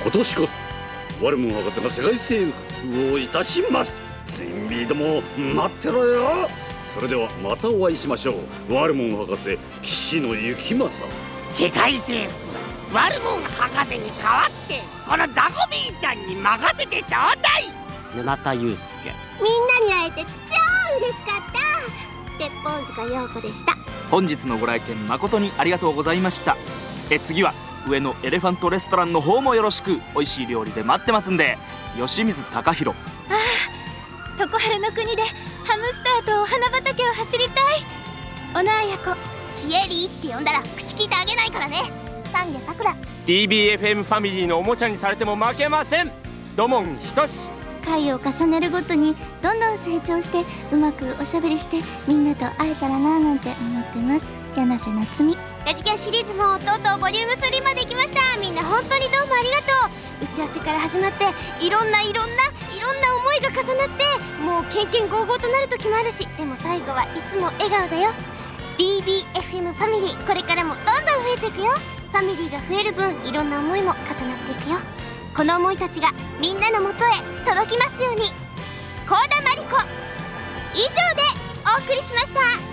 今年こそワルモン博士が世界征服をいたします。ツインビーども待ってろよ。それではまたお会いしましょう。ワルモン博士、岸野幸正。 世界征服はワルモン博士に代わってこのザコビーちゃんに任せてちょうだい。 沼田祐介。 みんなに会えて超嬉しかった。鉄本塚陽子でした。 本日のご来店誠にありがとうございました。次は上野エレファントレストランの方もよろしく。美味しい料理で待ってますんで。吉水隆弘。 常春の国でハムスターとお花畑を走りたい。小野彩子。 シエリーって呼んだら口聞いてあげないからね。丹下さくら。 TBFM ファミリーのおもちゃにされても負けません。土門仁。 回を重ねるごとにどんどん成長してうまくおしゃべりしてみんなと会えたらななんて思ってます。柳瀬夏美。 ラジキャンシリーズもとうとうボリューム3まで来ました。みんな本当にどうもありがとう。打ち合わせから始まっていろんな思いが重なってもうケンケンゴーゴーとなる時もあるし、でも最後はいつも笑顔だよ。 DBFM ファミリー、これからもどんどん増えていくよ。ファミリーが増える分いろんな思いも重なっていくよ。この思いたちがみんなのもとへ届きますように。幸田真理子以上でお送りしました。